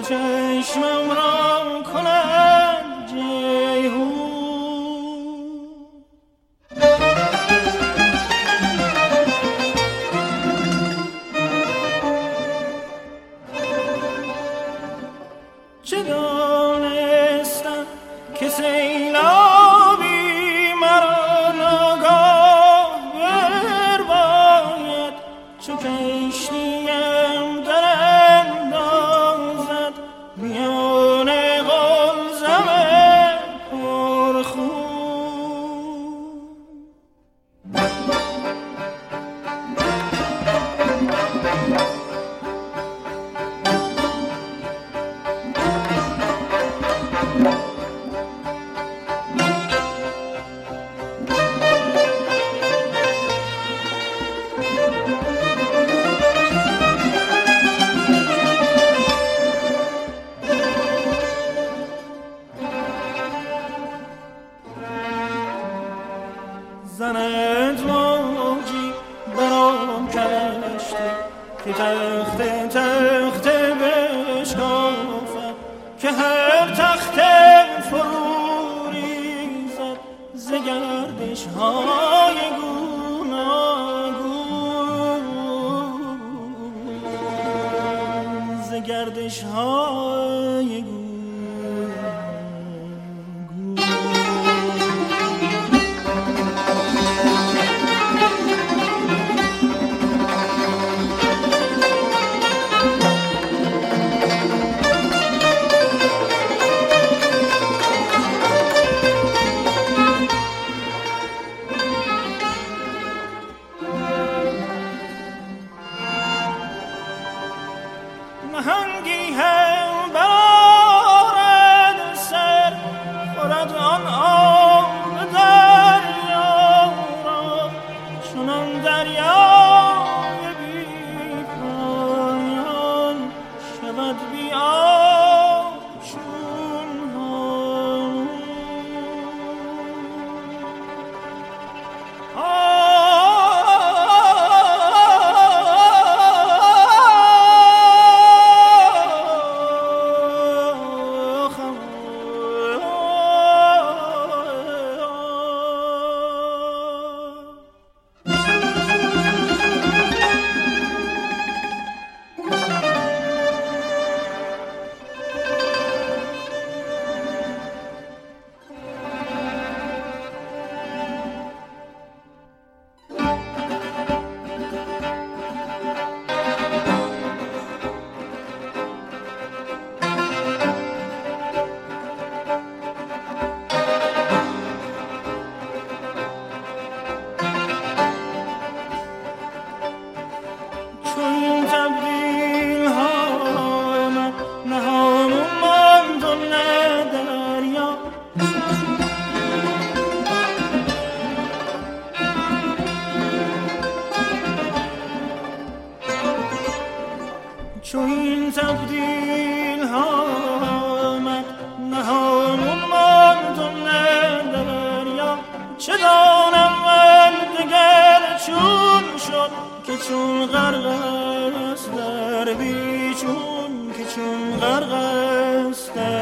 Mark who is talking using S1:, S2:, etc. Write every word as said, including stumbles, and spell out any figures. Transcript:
S1: چشمم را کند جیهون. چه دانستم که سیلابی مرا ناگاه برباید، چو کشتیم در اندازد میان قلزم پرخون. زند موجی برام کشتی که تخت تخت بشکافد، که هر تخت فرو ریزد ز گردش های گوناگون، ز گردش های گوناگون. نهنگی هم برآرد سر، خورد آن آب دریا را، چنان دریای بی پایان شود بی آب چون هامون. چون تبدیل ها من نهان ماند و نه دریا، چون این تبدیل ها من نهان ماند و نه دریا، چه دانم من دگر چون شد که چون غرق است در بیچون، که چون غرق است در